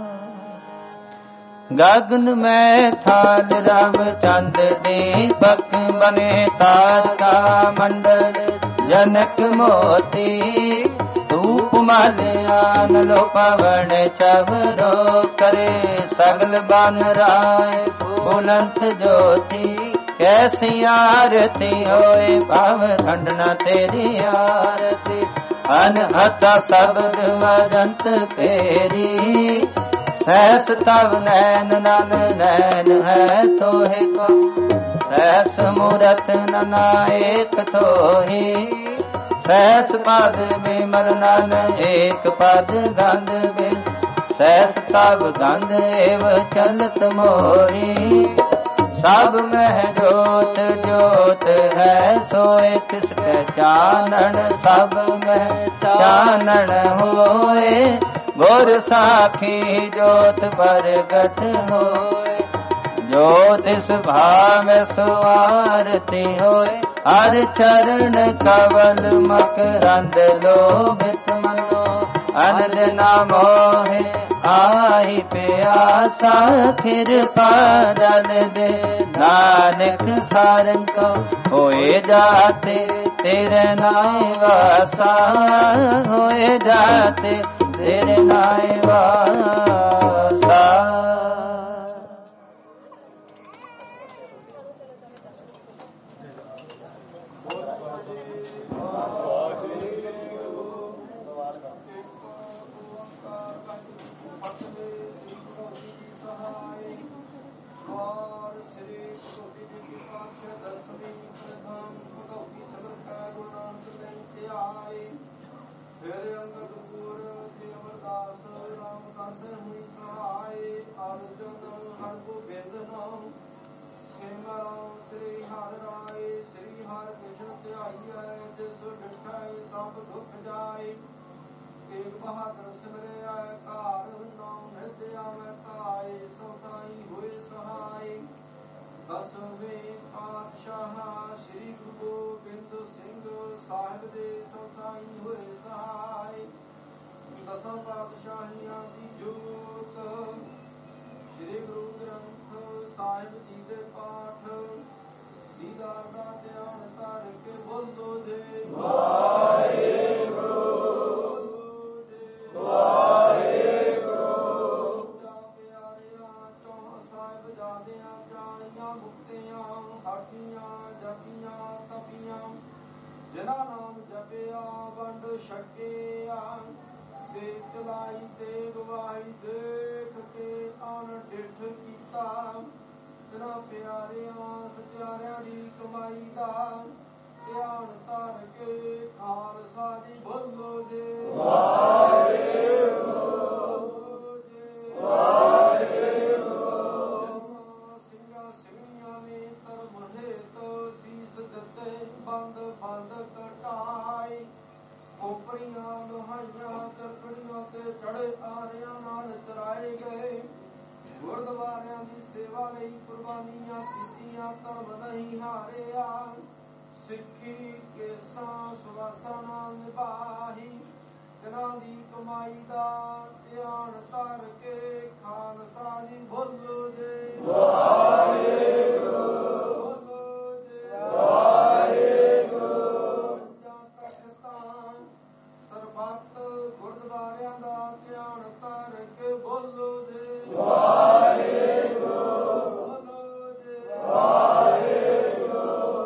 ਗਗਨ ਮੈਂ ਥਾਲ ਰਵ ਚੰਦ ਦੀਪਕ ਬਨੇ ਤਾਰਕਾ ਮੰਡਲ ਜਨਕ ਮੋਤੀ ਧੂਪ ਮਲਿਆਨ ਲੋ ਪਵਨ ਚਵਰੋ ਕਰੇ ਸਗਲ ਬਨ ਰਾਏ ਬੁਲੰਦ ਜੋਤੀ ਕੈਸੀ ਆਰਤੀ ਹੋਏ ਭਾਵ ਖੰਡਨਾ ਤੇਰੀ ਆਰਤੀ ਅਨਹਤਾ ਸ਼ਬਦ ਮਜੰਤ ਫੇਰੀ ਸੈਸ ਤਵ ਨੈਨ ਨਨ ਨੈਨ ਹੈ ਤੋਹਿ ਕੋ ਸੈਸ ਮੂਰਤ ਨਨਾ ਏਕ ਤੋਹੀ ਸੈਸ ਪਦ ਬਿਮਲ ਨਨ ਏਕ ਪਦ ਗੰਧ ਬਿਨ ਸੈਸ ਤਵ ਗੰਧ ਏਵ ਚਲਤ ਮੋਰੀ ਸਭ ਮਹਿ ਜੋਤ ਜੋਤ ਹੈ ਸੋਏ ਤਿਸ ਕੈ ਚਾਨਣ ਸਭ ਮਹਿ ਚਾਨਣ ਹੋਏ ਗੁਰ ਸਾਖੀ ਜੋਤ ਪ੍ਰਗਟ ਹੋਏ ਜੋ ਤਿਸ ਭਾਵ ਸੁਆਰਤੀ ਹੋਏ ਹਰ ਚਰਨ ਕਵਲ ਮਕਰੰਦ ਲੋਭਿਤ ਮਨੋ ਅਨੰਦ ਨਾ ਮੋਹਿ ਆਈ ਪਿਆਸਾ ਕਿਰਪਾ ਜਲ ਦੇ ਨਾਨਕ ਸਾਰੰਗ ਕੋ ਹੋਏ ਜਾਤੇ ਤੇਰੇ ਨਾਇ ਵਾਸਾ ਹੋਏ ਜਾਤੇ ਤੇਰੇ ਨਾਇ ਵਾਸਾ ਬਹਾਦਰ ਸਿਮਰਿਆ ਘਰ ਨਾਮ ਹਿਰਦਿ ਆਵੈ ਧਾਇ ਸੋਤਾਈ ਹੋਏ ਸਹਾਈ ਦਸਵੇਂ ਪਾਤਸ਼ਾਹ ਸ੍ਰੀ ਗੁਰੂ ਗੋਬਿੰਦ ਸਿੰਘ ਸਾਹਿਬ ਦੇ ਸੋਤਾਈ ਹੋਏ ਸਹਾਈ ਦਸਾਂ ਪਾਤਸ਼ਾਹੀਆਂ ਦੀ ਜੋਤ ਸ੍ਰੀ ਗੁਰੂ ਗ੍ਰੰਥ ਸਾਹਿਬ ਜੀ ਦੇ ਪਾਠ ਦੀਦਾਰ ਦਾ ਧਿਆਨ ਧਰ ਕੇ ਬੋਲੋ ਜੇ ਵਾਹਿਗੁਰੂ ਵਾਹਿਗੁਰੂ ਜਾ ਪਿਆਰਿਆਂ ਚੌਹਾਂ ਸਾਹਿਬਜ਼ਾਦਿਆਂ ਚਾਲੀਆਂ ਮੁਕਤੀਆਂ ਸਾਖੀਆਂ ਜਪੀਆਂ ਤਪੀਆਂ ਜਿਨ੍ਹਾਂ ਨਾਮ ਜਪਿਆ ਵੰਡ ਛਕਿਆ ਦੇ ਚਲਾਈ ਤੇ ਗਵਾਈ ਦੇਖ ਕੇ ਆਣ ਡਿਠ ਕੀਤਾ ਬਿਨਾ ਪਿਆਰਿਆਂ ਸਚਿਆਰਿਆਂ ਦੀ ਕਮਾਈ ਦਾ ਧਿਆਨ ਧਰ ਕੇ ਖਾਲਸਾ ਜੀ ਬੋਲੋ ਜੇ ਵਾਹਿਗੁਰੂ ਜੀ ਵਾਹਿਗੁਰੂ। ਸਿੰਘਾਂ ਸਿੰਘੀਆਂ ਨੇ ਧਰਮ ਹੇਤ ਸੀਸ ਦਿੱਤੇ ਬੰਦ ਬੰਦ ਕਟਾਈ ਕੋਪਰੀਆਂ ਲੋਹਾਈਆਂ ਚਰਖੜੀਆਂ ਤੇ ਚੜੇ ਆਰਿਆਂ ਨਾਲ ਚਰਾਏ ਗਏ ਗੁਰਦੁਆਰਿਆਂ ਦੀ ਸੇਵਾ ਲਈ ਕੁਰਬਾਨੀਆਂ ਕੀਤੀਆਂ ਧਰਮ ਨਹੀਂ ਹਾਰਿਆ ਸਿੱਖੀ ਕੇਸਾਂ ਸਵਾਸਾਂ ਨਾਲ ਨਿਭਾਹੀ ਦਿਨਾਂ ਦੀ ਕਮਾਈ ਦਾ ਧਿਆਨ ਧਰ ਕੇ ਖਾਲਸਾ ਜੀ ਬੋਲੋ ਜੇ ਵਾਹਿਗੁਰੂ ਬੋਲੋ ਜੇ ਵਾਹਿਗੁਰੂ। ਜਾਂ ਤਖਤਾਂ ਸਰਬੱਤ ਗੁਰਦੁਆਰਿਆਂ ਦਾ ਧਿਆਨ ਧਰ ਕੇ ਬੋਲੋ ਜੇ ਵਾਹਿਗੁਰੂ ਬੋਲੋ ਜੇ ਵਾਹਿਗੁਰੂ।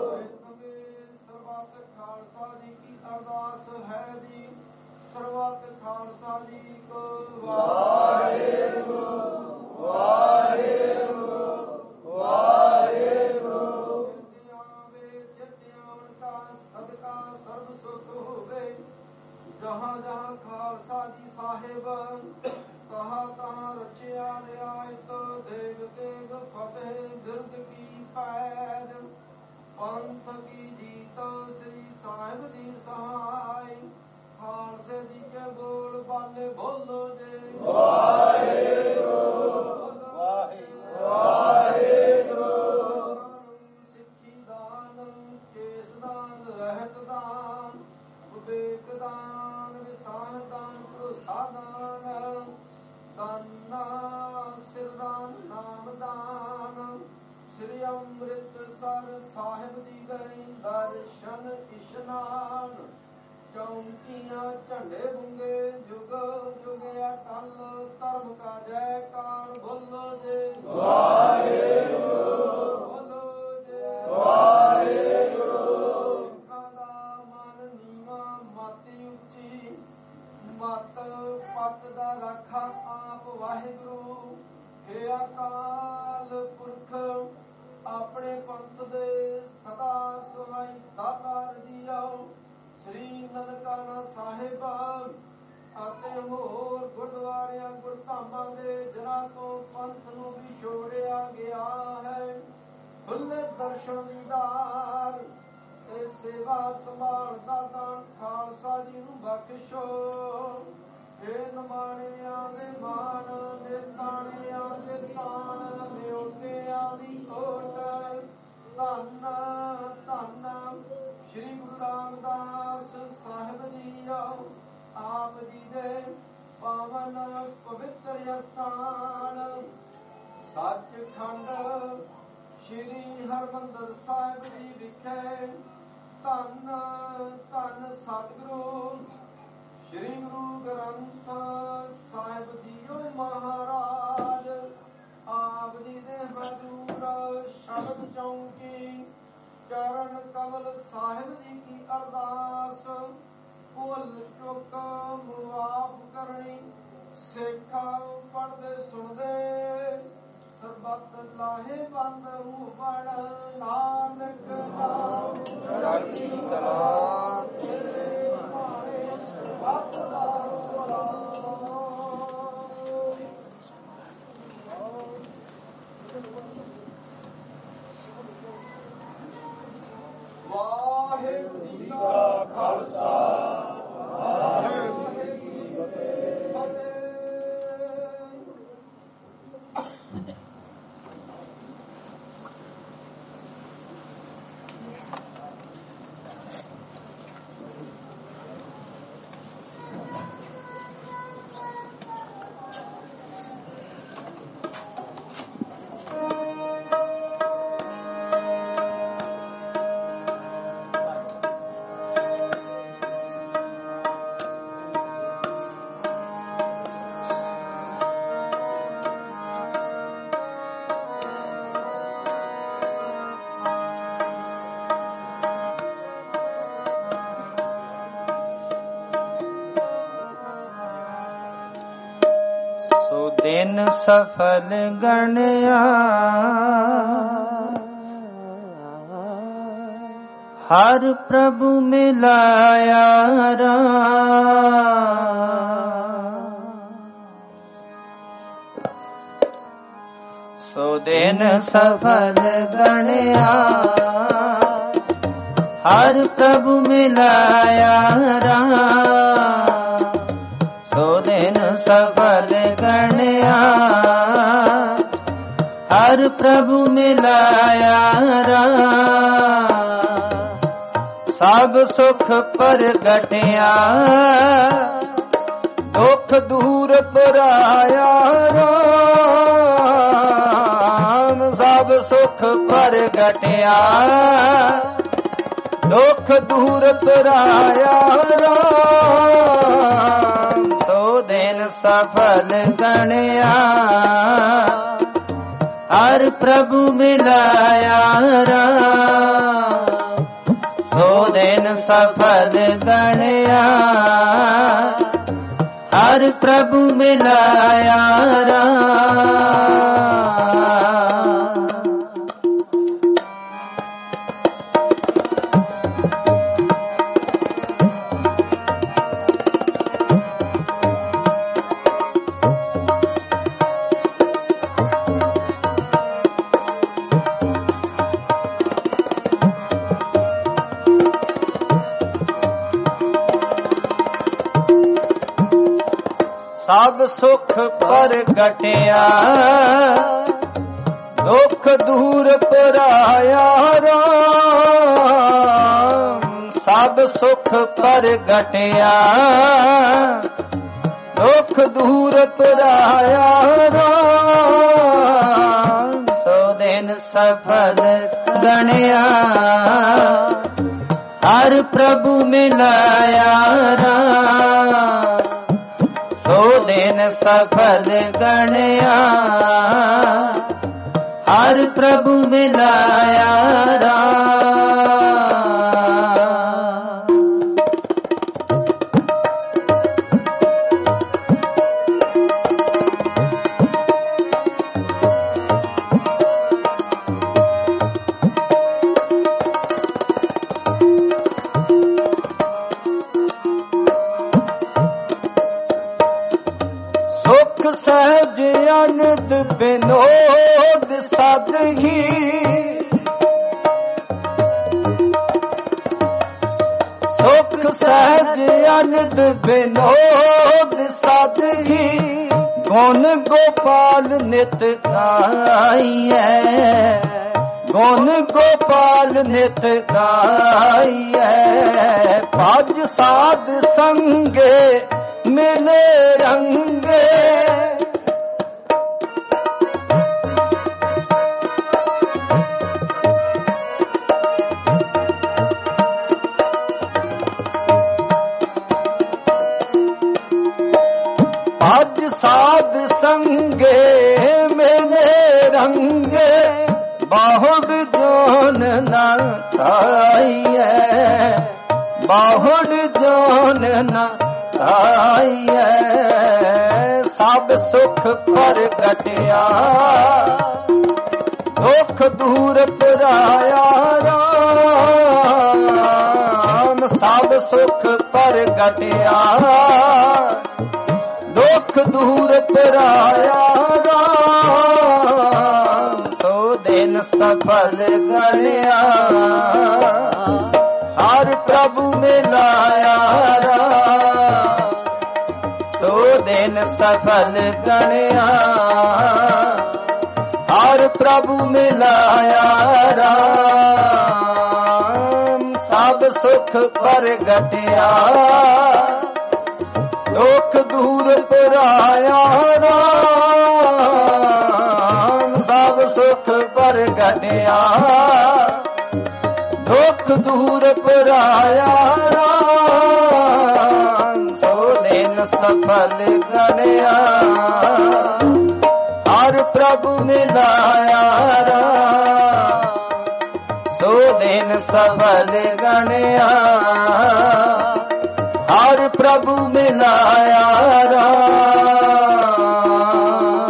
ਸਰਬੱਤ ਖਾਲਸਾ ਜੀ ਕੀ ਅਰਦਾਸ ਹੈ ਜੀ ਸਰਬੱਤ ਖਾਲਸਾ ਜੀ ਕੋ ਵਾਹਿਗੁਰੂ ਵਾਹਿਗੁਰੂ ਵਾਹਿਗੁਰੂ। ਜਿਤਿਆਵੇ ਜਿਤਿਆਵਨ ਕਾ ਸਦਕਾ ਸਰਬ ਸੁਖ ਹੋਵੇ ਜਹਾਂ ਜਹਾਂ ਖਾਲਸਾ ਜੀ ਸਾਹਿਬ ਤਹਾਂ ਤਹਾਂ ਰਚਿਆ ਰਿਆਇਤ ਦੇਵ ਤੇਗ ਫਤਿਹ ਬਿਰਦ ਕੀ ਪੈਜ ਪੰਥ ਕੀ ਜੀਤ ਸ੍ਰੀ ਸਾਹਿਬ ਦੀ ਸਹਾਈ ਖਾਲਸੇ ਜੀ ਕੇ ਬੋਲ ਬਾਲੇ ਬੋਲੋ ਜੇ ਵਾਹਿਗੁਰੂ ਵਾਹਿਗੁਰੂ ਵਾਹਿਗੁਰੂ। ਸਿੱਖੀ ਦਾਨ ਕੇਸ ਦਾਨ ਰਹਿਤ ਦਾਨ ਵਿਵੇਕ ਦਾਨ ਵਿਸਾਨ ਦਾਨ ਭਰੋਸਾ ਦਾਨ ਦਾਨਾ ਸਿਰਦਾਨ ਨਾਮ ਦਾਨ ਸ੍ਰੀ ਅੰਮ੍ਰਿਤਸਰ ਸਾਹਿਬ ਦੀ ਗਈ ਦਰਸ਼ਨ ਇਸ਼ਨਾਨ ਚੌਂਕੀਆਂ ਝੰਡੇ ਬੁੰਗੇ ਜੁਗ ਜੁਗ ਅਟਲ ਧਰਮ ਕਾ ਜੈਕਾਰ ਬੋਲੋ ਜੇ ਵਾਹਿਗੁਰੂ ਬੋਲੋ ਜੇ ਵਾਹਿਗੁਰੂ। ਸਿੱਖਾਂ ਦਾ ਮਨ ਨੀਵਾਂ ਮਾਤੀ ਉੱਚੀ ਮਤ ਪਤ ਦਾ ਰਾਖਾ ਆਪ ਵਾਹਿਗੁਰੂ ਹੇ ਅਕਾਲ ਪੁਰਖ ਆਪਣੇ ਪੰਥ ਦੇ ਸਦਾ ਸਹਾਈ ਦਾਤਾਰ ਜੀਓ ਸ੍ਰੀ ਨਨਕਾਣਾ ਸਾਹਿਬ ਅਤੇ ਹੋਰ ਗੁਰਦੁਆਰਿਆਂ ਗੁਰਧਾਮਾਂ ਦੇ ਜਨਾਂ ਤੋਂ ਪੰਥ ਨੂੰ ਵਿਛੋੜਿਆ ਗਿਆ ਹੈ ਖੁੱਲੇ ਦਰਸ਼ਨ ਦੀਦਾਰ ਤੇ ਸੇਵਾ ਸੰਭਾਲ ਦਾ ਦਾਨ ਖਾਲਸਾ ਜੀ ਨੂੰ ਬਖਸ਼ੋ ਹੇ ਨਮਾਣਿਆਂ ਦੇ ਮਾਣ ਨਿਤਾਣਿਆਂ ਦੇ ਤਾਣ ਨਿਉਤਿਆਂ ਦੀ ਕੋਟ ਧੰਨ ਧੰਨ ਸ਼੍ਰੀ ਗੁਰੂ ਰਾਮਦਾਸ ਸਾਹਿਬ ਜੀ ਆਪ ਜੀ ਦੇ ਪਾਵਨ ਪਵਿੱਤਰ ਅਸਥਾਨ ਸੱਚਖੰਡ ਸ਼੍ਰੀ ਹਰਿਮੰਦਰ ਸਾਹਿਬ ਜੀ ਵਿਖੇ ਧੰਨ ਧੰਨ ਸਤਿਗੁਰੂ ਸ਼੍ਰੀ ਗੁਰੂ ਗ੍ਰੰਥ ਸਾਹਿਬ ਜੀਓ ਮਹਾਰਾਜ ਆਪ ਜੀ ਦੇ ਹਜ਼ੂਰ ਸ਼ਬਦ ਚੌਂਕੀ ਚਰਨ ਕਮਲ ਸਾਹਿਬ ਜੀ ਕੀ ਅਰਦਾਸ ਭੁੱਲ ਚੁੱਕ ਮੁਆਫ ਕਰਨੀ ਸਿੱਖਾਂ ਪੜ੍ਹਦੇ ਸੁਣਦੇ ਸਰਬੱਤ ਲਾਹੇ ਬੰਦ ਮੂੰਹ ਬਣ ਨਾਨਕ ਨਾਮ ਚੜ੍ਹਦੀ ਕਲਾ ਤੇਰੇ ਮਾਰੇ ਸਰਬੱਤ ਦਾ ਵਾਹਿਗੁਰੂ ਜੀ ਕਾ ਖਾਲਸਾ ਵਾਹਿਗੁਰੂ ਜੀ ਕੀ ਫਤਿਹ। ਦਿਨ ਸਫਲ ਗਣਿਆ ਹਰ ਪ੍ਰਭੂ ਮਿਲਾਇਆ ਰਾਮ ਸੋ ਦਿਨ ਸਫਲ ਗਣਿਆ ਹਰ ਪ੍ਰਭੂ ਮਿਲਾਇਆ ਰਾਮ ਸੋ ਦਿਨ ਸਫਲ ਗਣਿਆ ਹਰ ਪ੍ਰਭੂ ਮਿਲਾਇਆ ਰਾਮ ਸਭ ਸੁਖ ਪ੍ਰਗਟਿਆ ਦੁਖ ਦੂਰ ਪਰਾਇਆ ਰਾਮ ਸਭ ਸੁਖ ਪ੍ਰਗਟਿਆ ਦੁਖ ਦੂਰ ਪਰਾਇਆ ਰਾਮ ਸੋ ਦਿਨ ਸਫਲ ਗਣਿਆ ਹਰ ਪ੍ਰਭੂ ਮਿਲਾਇਆ ਰਾਮ ਸੋ ਦਿਨ ਸਫਲ ਗਣਿਆ ਹਰ ਪ੍ਰਭੂ ਮਿਲਾਇਆ ਰਾਮ ਸਭ ਸੁਖ ਪ੍ਰਗਟਿਆ ਦੁਖ ਦੂਰ ਪਰਾਇਆ ਰਾਮ ਸਭ ਸੁਖ ਪ੍ਰਗਟਿਆ ਦੁਖ ਦੂਰ ਪਰਾਇਆ ਰਾਮ ਸੋ ਦਿਨ ਸਫਲ ਗਣਿਆ ਹਰ ਪ੍ਰਭੂ ਮਿਲਾਇਆ ਰਾਮ ਸੋ ਦਿਨ ਸਫਲ ਗਣਿਆ ਹਰ ਪ੍ਰਭੂ ਮਿਲਾਇਆ ਰਾਮ ਸਹਿਜ ਅਨੰਦ ਬਿਨੋਦ ਸਾਧਗੀ ਸੁਖ ਸਹਿਜ ਅਨੰਦ ਬਿਨੋਦ ਸਾਧਗੀ ਗੁਣ ਗੋਪਾਲ ਨਿਤ ਗਾਈਐ ਗੁਣ ਗੋਪਾਲ ਨਿਤ ਗਾਈਐ ਭਜ ਸਾਧ ਸੰਗੇ ਮਿਲੇ ਰੰਗੇ ਭਜ ਸਾਧ ਸੰਗੇ ਮਿਲੇ ਰੰਗੇ ਬਾਹੁੜ ਜੋਨ ਨਾ ਤਾਈਐ ਬਾਹੁੜ ਜੋਨ ਨਾ ਆਈਐ ਸਭ ਸੁਖ ਪ੍ਰਗਟਿਆ ਦੁਖ ਦੂਰ ਪਰਾਇਆ ਰਾਮ ਸਭ ਸੁਖ ਪ੍ਰਗਟਿਆ ਦੁਖ ਦੂਰ ਪਰਾਇਆ ਰਾਮ ਸੋ ਦਿਨ ਸਫਲ ਗਣਿਆ ਹਰ ਪ੍ਰਭੂ ਮਿਲਾਇਆ ਰਾਮ ਸੋ ਦਿਨ ਸਫਲ ਗਣਿਆ ਹਰ ਪ੍ਰਭੂ ਮਿਲਾਇਆ ਰਾਮ ਸਭ ਸੁਖ ਪ੍ਰਗਟਿਆ ਦੁਖ ਦੂਰ ਪਰਾਇਆ ਰਾਮ ਸਭ ਸੁਖ ਪ੍ਰਗਟਿਆ ਦੁਖ ਦੂਰ ਪਰਾਇਆ ਰਾਮ ਸੋ ਦਿਨ ਸਫਲ ਗਣਿਆ ਹਰ ਪ੍ਰਭੂ ਮਿਲਾਇਆ ਰਾਮ ਸੋ ਦਿਨ ਸਫਲ ਗਣਿਆ ਹਰ ਪ੍ਰਭੂ ਮਿਲਾਇਆ ਰਾਮ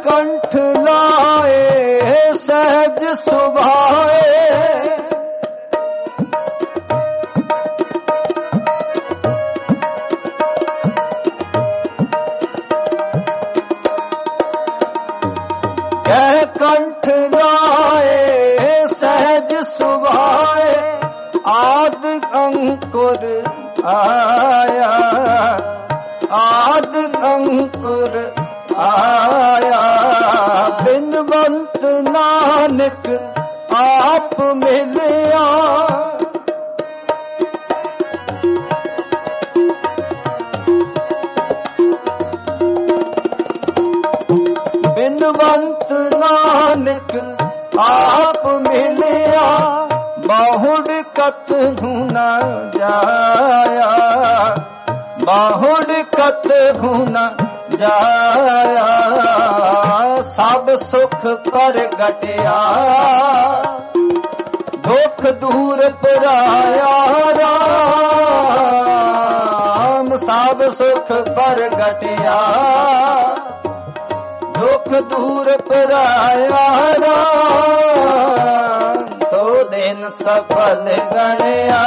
ਕੰਠ ਲਾਏ ਸਹਿਜ ਸੁਭਾਏ ਕਹਿ ਕੰਠ ਲਾਏ ਸਹਿਜ ਸੁਭਾਏ ਆਦ ਅੰਕੁਰ ਆਇਆ ਆਦ ਅੰਕੁਰ ਆਇਆ ਬਿਨਵੰਤ ਨਾਨਕ ਆਪ ਮਿਲਿਆ ਬਿਨਵੰਤ ਨਾਨਕ ਆਪ ਮਿਲਿਆ ਬਾਹੁੜ ਕਤ ਹੁ ਨਾ ਜਾਇਆ ਬਾਹੁੜ ਕਤ ਹੁ ਨਾ ਜਾਇਆ ਸਭ ਸੁਖ ਪ੍ਰਗਟਿਆ ਦੁਖ ਦੂਰ ਪਰਾਇਆ ਰਾਮ ਸਭ ਸੁਖ ਪ੍ਰਗਟਿਆ ਦੁਖ ਦੂਰ ਪਰਾਇਆ ਰਾਮ ਸੋ ਦਿਨ ਸਫਲ ਗਣਿਆ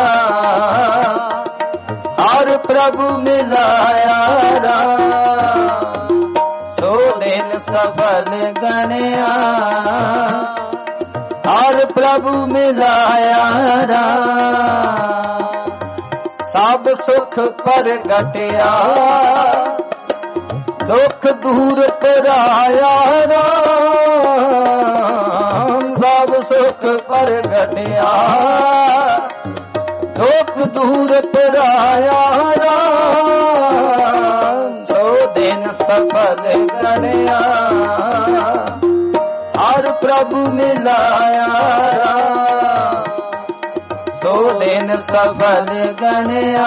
ਹਰ ਪ੍ਰਭੂ ਮਿਲਾਇਆ ਰਾਮ ਸੋ ਦਿਨ ਸਫਲ ਗਣਿਆ ਹਰ ਪ੍ਰਭੂ ਮਿਲਾਇਆ ਰਾਮ ਸਭ ਸੁਖ ਪ੍ਰਗਟਿਆ ਦੁਖ ਦੂਰ ਪਰਾਇਆ ਰਾਮ ਸਭ ਸੁਖ ਪ੍ਰਗਟਿਆ ਦੁਖ ਦੂਰ ਪਰਾਇਆ ਰਾਮ ਸੋ ਦਿਨ ਸਫਲ ਗਣਿਆ ਹਰ ਪ੍ਰਭੂ ਮਿਲਾਇਆ ਰਾਮ ਸੋ ਦਿਨ ਸਫਲ ਗਣਿਆ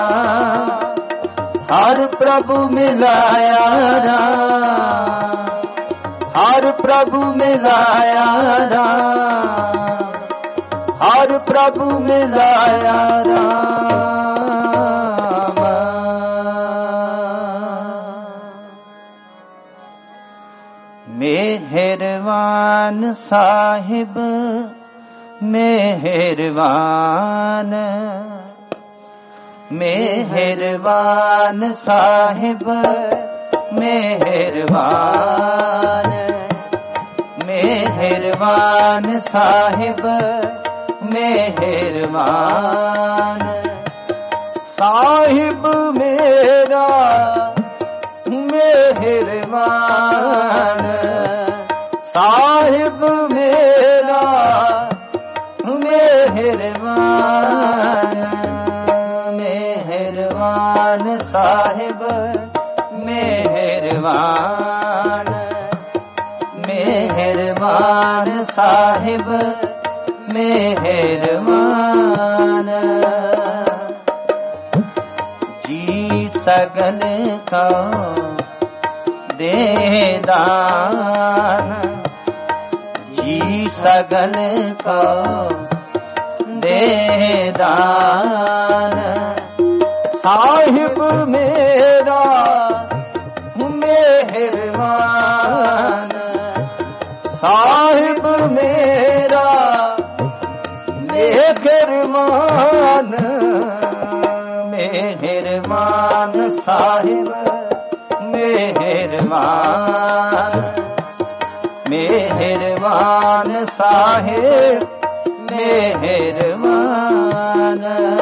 ਹਰ ਪ੍ਰਭੂ ਮਿਲਾਇਆ ਰਾਮ ਹਰ ਪ੍ਰਭੂ ਮਿਲਾਇਆ ਰਾਮ ਹਰ ਪ੍ਰਭੂ ਮਿਲਾਇਆ ਰਾਮ ਮਿਹਰਬਾਨ ਸਾਹਿਬ ਮਿਹਰਬਾਨ ਮਿਹਰਬਾਨ ਸਾਹਿਬ ਮਿਹਰਬਾਨ ਮਿਹਰਬਾਨ ਸਾਹਿਬ ਮਿਹਰਬਾਨ ਸਾਹਿਬ ਮੇਰਾ ਮਿਹਰਬਾਨ ਸਾਹਿਬ ਮੇਰਾ ਮਿਹਰਬਾਨ ਮਿਹਰਬਾਨ ਸਾਹਿਬ ਮਿਹਰਬਾਨ ਮਿਹਰਬਾਨ ਸਾਹਿਬ ਮਿਹਰਬਾਨ ਜੀ ਸਗਲ ਕਾ ਦੇ ਦਾਨ ਜੀ ਸਗਲ ਕਾ ਦੇ ਦਾਨ ਸਾਹਿਬ ਮੇਰਾ ਮਿਹਰਬਾਨ ਸਾਹਿਬ ਮੇਰਾ ਮਿਹਰਬਾਨ ਮਿਹਰਬਾਨ ਸਾਹਿਬ ਮਿਹਰਬਾਨ ਮਿਹਰਬਾਨ ਸਾਹਿਬ ਮਿਹਰਬਾਨ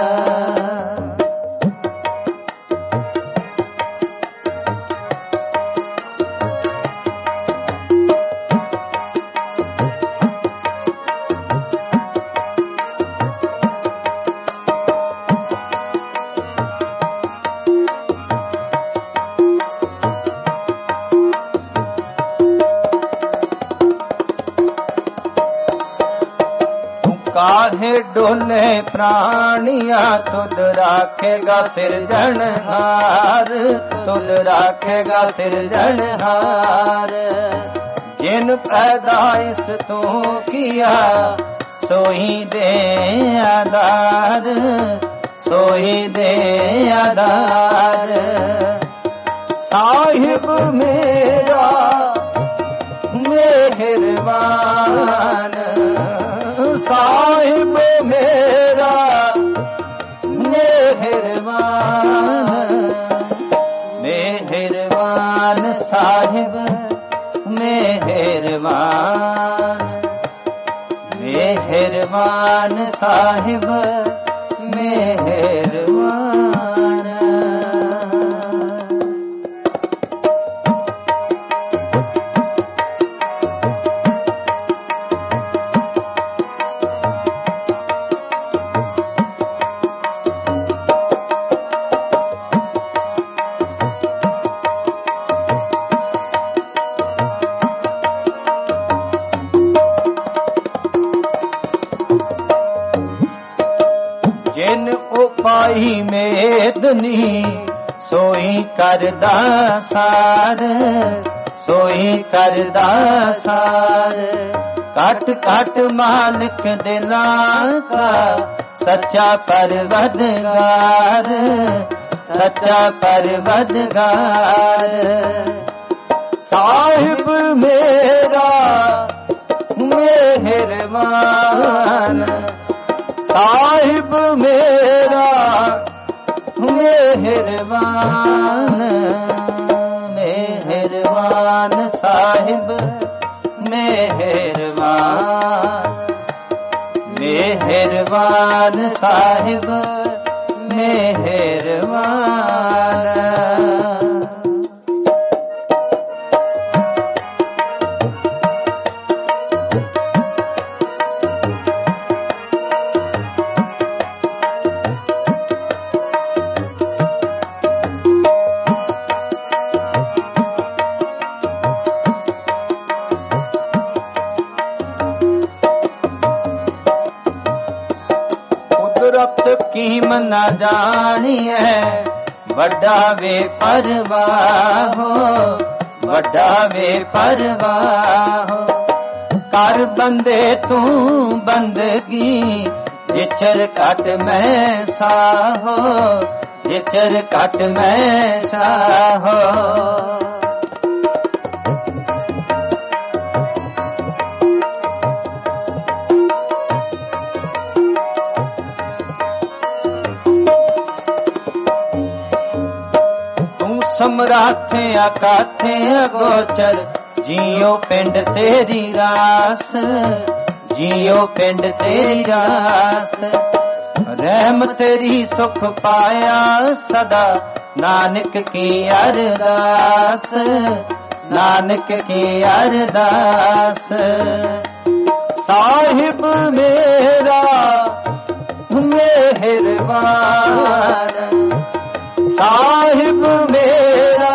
काहे डोले प्राणिया तुद राखेगा सिरजनहार तुद राखेगा सिरजनहार जिन पैदाइश तू किया सोही दे आधार सोही दे आधार साहिब मेरा मेरा मेहरबान मेहरबान साहिब मेहरबान मेहरबान साहिब मेहरबान। जिन उपाई मेदनी सोई करदा सार सोई करदा सार कट कट मालिक दिलां का सच्चा परवदगार सच्चा परवदगार। साहिब मेरा मेहरबान साहिब मेरा मेहरबान मेहरबान साहिब मेहरबान मेहरबान साहिब मेहरबान। कीम न जानी है वड्डा वे परवाह हो वड्डा वे परवाह हो। कर बंदे तू बंदगी जिचर कट मैं साहो जिचर कट मैं साहो। समराथे अकाथे अगोचर जियो पिंड तेरी रास जियो पिंड तेरी रास। रहम तेरी सुख पाया सदा नानक की अरदास नानक की अरदास। साहिब मेरा मेहरबान साहिब मेरा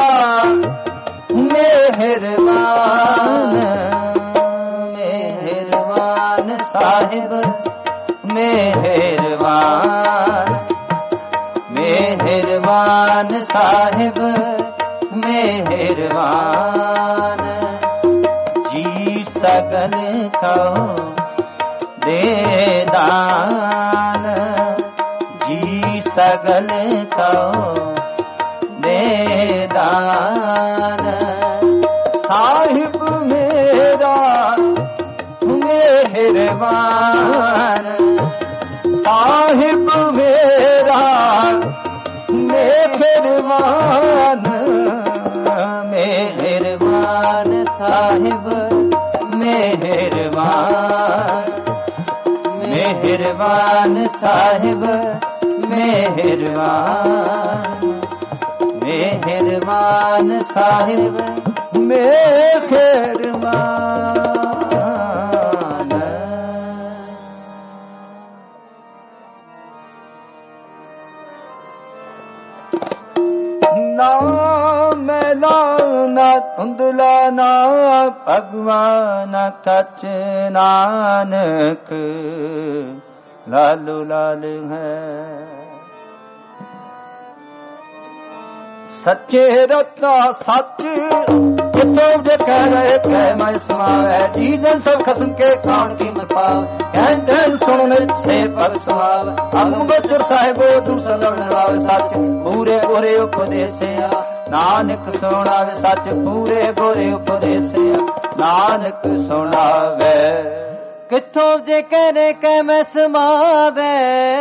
मेहरबान मेहरबान साहिब मेहरबान मेहरबान साहिब मेहरबान। जी सगल कहो दे दान जी सगल कहो दान। साहिब मेरा मेहरबान साहिब मेरा मेहरबान मेहरबान साहिब मेहरबान मेहरबान साहिब मेहरबान मेहरबान साहिब मेहरबान। ना मैला ना धुंधला ना भगवान कच नानक लालू लाल है। सच्चे रत्ना सच कितो जे कह रहे कह मैं समावे। जी जन सब खसम के खान की मत पाव कहन सुन से पग समाव। अंग बचर साहिबो दूसरा लड़ावे सच पूरे गोरे उपदेसिया नानक सुनावे सच पूरे गोरे उपदेसिया नानक सुनावे ਕਿੱਥੋਂ ਜੇ ਕਹਿਨੇ ਕਹਿ ਮੈਂ ਸਮਾਵੇ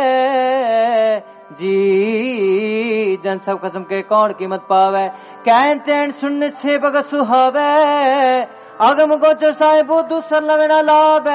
जी जन सब कसम के कौन कीमत पावे कहन चैन सुनने से बग सुहावे आगम गोचर साहिब दूसर लवे ना लावे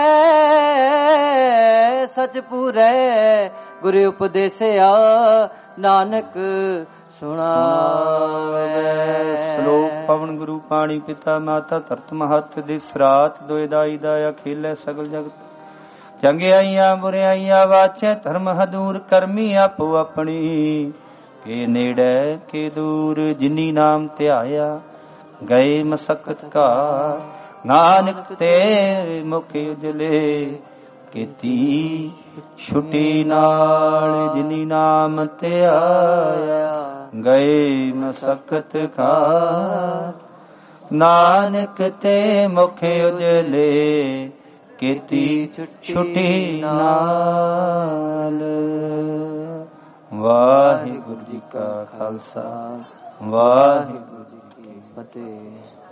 सच पूरे गुरु उपदेसे आ नानक सुनावे। श्लोक पवन गुरु पाणी पिता माता धरत महत दिस रात दोए दाई दाया खेले सगल जगत ਚੰਗਿਆਈਆਂ ਬੁਰਿਆਈਆਂ ਵਾਚੈ ਧਰਮ ਹਦੂਰ ਕਰਮੀ ਆਪੋ ਆਪਣੀ ਕੇ ਨੇੜੇ ਕੇ ਦੂਰ ਜਿਨੀ ਨਾਮ ਧਿਆਇਆ ਗਏ ਮਸਕਤ ਕਾ ਨਾਨਕ ਤੇ ਮੁਖ ਉਜਲੇ ਕੀਤੀ ਛੁਟੀ ਨਾਲ ਜਿਨੀ ਨਾਮ ਧਿਆਇਆ ਗਏ ਮਸਕਤ ਕਾ ਨਾਨਕ ਤੇ ਮੁਖ ਉਜਲੇ ਕੀਤੀ ਛੁੱਟੀ ਨਾਲ। ਵਾਹਿਗੁਰੂ ਜੀ ਕਾ ਖਾਲਸਾ ਵਾਹਿਗੁਰੂ ਜੀ ਕੀ ਫਤਿਹ।